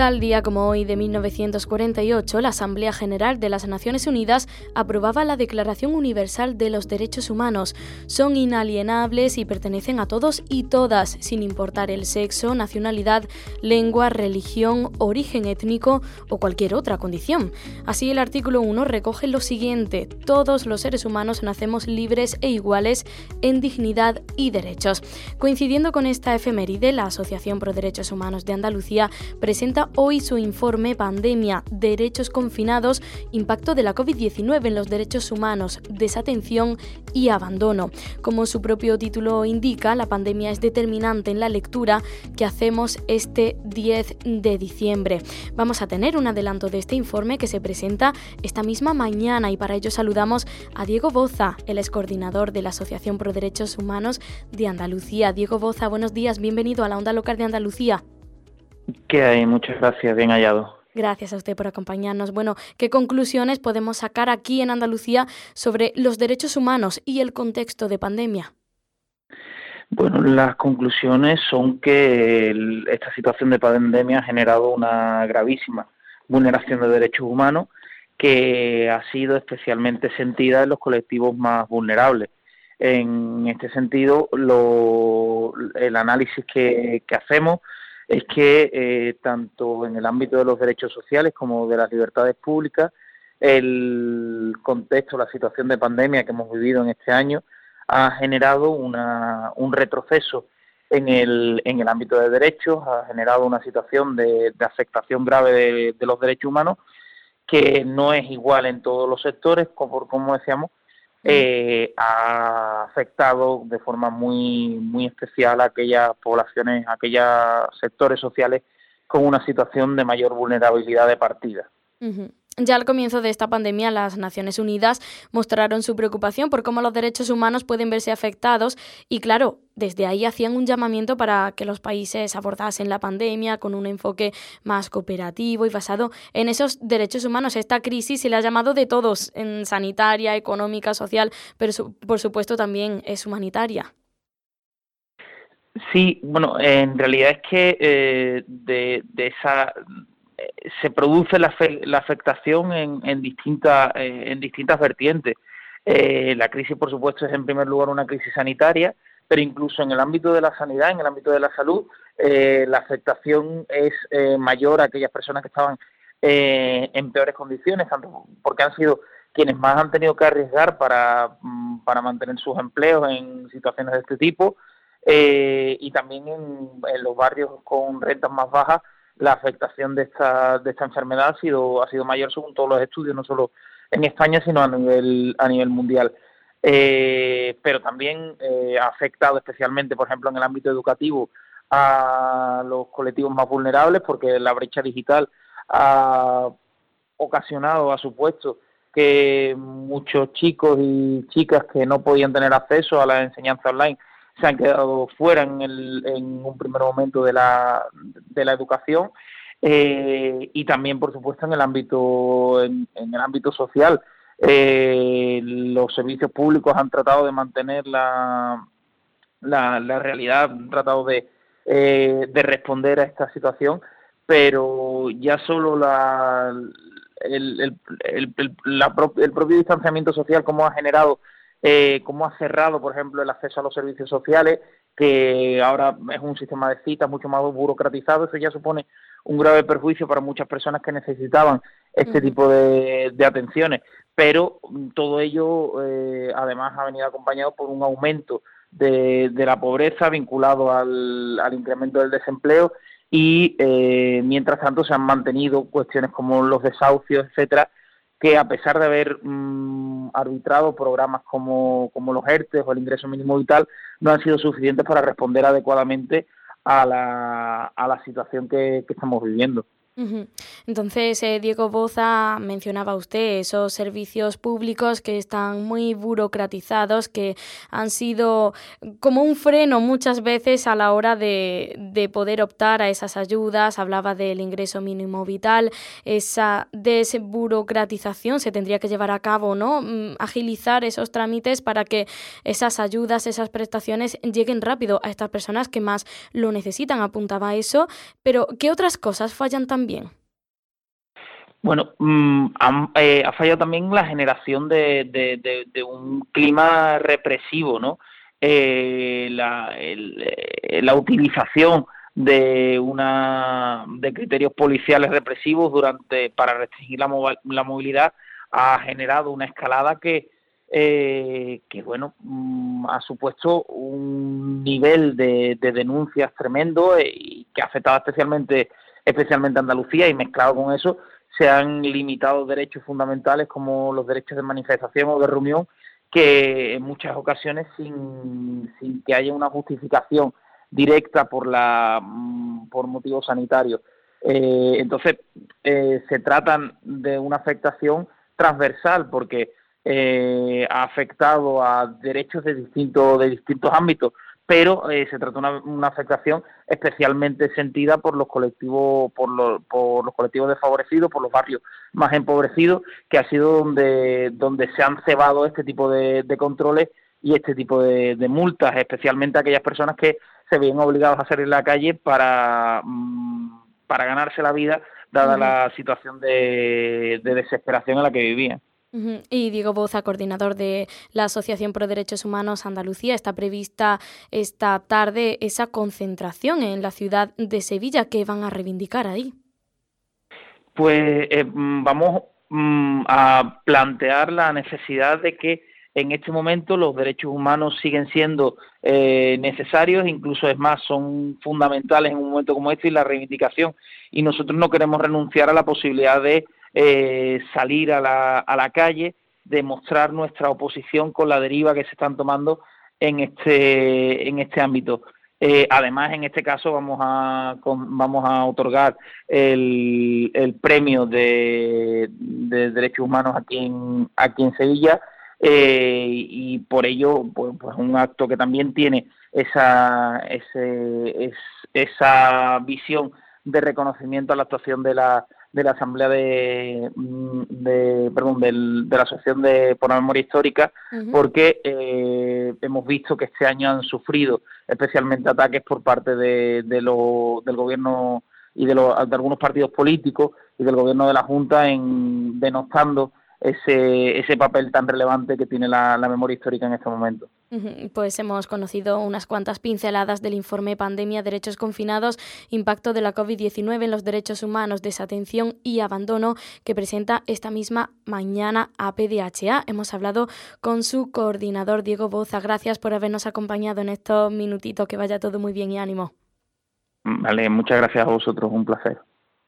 Tal día como hoy de 1948, la Asamblea General de las Naciones Unidas aprobaba la Declaración Universal de los Derechos Humanos. Son inalienables y pertenecen a todos y todas, sin importar el sexo, nacionalidad, lengua, religión, origen étnico o cualquier otra condición. Así, el artículo 1 recoge lo siguiente: todos los seres humanos nacemos libres e iguales en dignidad y derechos. Coincidiendo con esta efeméride, la Asociación Pro Derechos Humanos de Andalucía presenta hoy su informe Pandemia, Derechos Confinados, Impacto de la COVID-19 en los Derechos Humanos, Desatención y Abandono. Como su propio título indica, la pandemia es determinante en la lectura que hacemos este 10 de diciembre. Vamos a tener un adelanto de este informe que se presenta esta misma mañana y para ello saludamos a Diego Boza, el excoordinador de la Asociación Pro Derechos Humanos de Andalucía. Diego Boza, buenos días, bienvenido a la Onda Local de Andalucía. ¿Qué hay? Muchas gracias, bien hallado. Gracias a usted por acompañarnos. Bueno, ¿qué conclusiones podemos sacar aquí en Andalucía sobre los derechos humanos y el contexto de pandemia? Bueno, las conclusiones son que esta situación de pandemia ha generado una gravísima vulneración de derechos humanos que ha sido especialmente sentida en los colectivos más vulnerables. En este sentido, el análisis que hacemos es que tanto en el ámbito de los derechos sociales como de las libertades públicas, el contexto, la situación de pandemia que hemos vivido en este año ha generado un retroceso en el ámbito de derechos, ha generado una situación de afectación grave de los derechos humanos que no es igual en todos los sectores, como decíamos. Ha afectado de forma muy especial a aquellas poblaciones, a aquellos sectores sociales con una situación de mayor vulnerabilidad de partida. Uh-huh. Ya al comienzo de esta pandemia, las Naciones Unidas mostraron su preocupación por cómo los derechos humanos pueden verse afectados y, claro, desde ahí hacían un llamamiento para que los países abordasen la pandemia con un enfoque más cooperativo y basado en esos derechos humanos. Esta crisis se le ha llamado de todos, en sanitaria, económica, social, pero por supuesto también es humanitaria. Sí, bueno, en realidad es que de esa se produce la afectación en distintas vertientes. La crisis, por supuesto, es en primer lugar una crisis sanitaria, pero incluso en el ámbito de la sanidad, en el ámbito de la salud, la afectación es mayor a aquellas personas que estaban en peores condiciones, tanto porque han sido quienes más han tenido que arriesgar para mantener sus empleos en situaciones de este tipo, y también en los barrios con rentas más bajas. La afectación de esta enfermedad ha sido mayor según todos los estudios, no solo en España, sino a nivel mundial. Pero también ha afectado especialmente, por ejemplo, en el ámbito educativo, a los colectivos más vulnerables, porque la brecha digital ha ocasionado, ha supuesto que muchos chicos y chicas que no podían tener acceso a la enseñanza online se han quedado fuera en un primer momento de la educación, y también, por supuesto, en el ámbito social. Los servicios públicos han tratado de mantener la realidad, han tratado de responder a esta situación, pero ya solo el propio distanciamiento social, como ha generado, cómo ha cerrado, por ejemplo, el acceso a los servicios sociales, que ahora es un sistema de citas mucho más burocratizado. Eso ya supone un grave perjuicio para muchas personas que necesitaban este tipo de atenciones. Pero todo ello, además, ha venido acompañado por un aumento de la pobreza vinculado al incremento del desempleo y, mientras tanto, se han mantenido cuestiones como los desahucios, etcétera, que a pesar de haber arbitrado programas como los ERTE o el ingreso mínimo vital, no han sido suficientes para responder adecuadamente a la situación que estamos viviendo. Uh-huh. Entonces, Diego Boza, mencionaba usted esos servicios públicos que están muy burocratizados, que han sido como un freno muchas veces a la hora de poder optar a esas ayudas. Hablaba del ingreso mínimo vital, esa desburocratización se tendría que llevar a cabo, ¿no? Agilizar esos trámites para que esas ayudas, esas prestaciones lleguen rápido a estas personas que más lo necesitan, apuntaba eso. Pero, ¿qué otras cosas fallan también también? Bueno, ha fallado también la generación de un clima represivo, ¿no? La utilización de criterios policiales represivos para restringir la movilidad ha generado una escalada que bueno, ha supuesto un nivel de denuncias tremendo y que ha afectado especialmente a Andalucía, y mezclado con eso se han limitado derechos fundamentales como los derechos de manifestación o de reunión, que en muchas ocasiones sin que haya una justificación directa por motivos sanitarios. Entonces se tratan de una afectación transversal, porque ha afectado a derechos de distintos ámbitos, pero se trata de una afectación especialmente sentida por los colectivos desfavorecidos, por los barrios más empobrecidos, que ha sido donde se han cebado este tipo de controles y este tipo de multas, especialmente a aquellas personas que se veían obligados a salir a la calle para ganarse la vida, dada la situación de desesperación en la que vivían. Y Diego Boza, coordinador de la Asociación Pro Derechos Humanos Andalucía, está prevista esta tarde esa concentración en la ciudad de Sevilla. ¿Qué van a reivindicar ahí? Pues vamos a plantear la necesidad de que en este momento los derechos humanos siguen siendo necesarios, incluso es más, son fundamentales en un momento como este, y la reivindicación, y nosotros no queremos renunciar a la posibilidad de salir a la calle, demostrar nuestra oposición con la deriva que se están tomando en este ámbito. Además, en este caso vamos a otorgar el premio de derechos humanos aquí en Sevilla, y por ello pues un acto que también tiene esa visión de reconocimiento a la actuación de la Asamblea de la Asociación por la Memoria Histórica, porque hemos visto que este año han sufrido especialmente ataques por parte del gobierno y de algunos partidos políticos y del gobierno de la Junta, denostando ese papel tan relevante que tiene la memoria histórica en este momento. Pues hemos conocido unas cuantas pinceladas del informe Pandemia, Derechos Confinados, Impacto de la COVID-19 en los Derechos Humanos, Desatención y Abandono, que presenta esta misma mañana APDHA. Hemos hablado con su coordinador, Diego Boza. Gracias por habernos acompañado en estos minutitos. Que vaya todo muy bien y ánimo. Vale, muchas gracias a vosotros, un placer.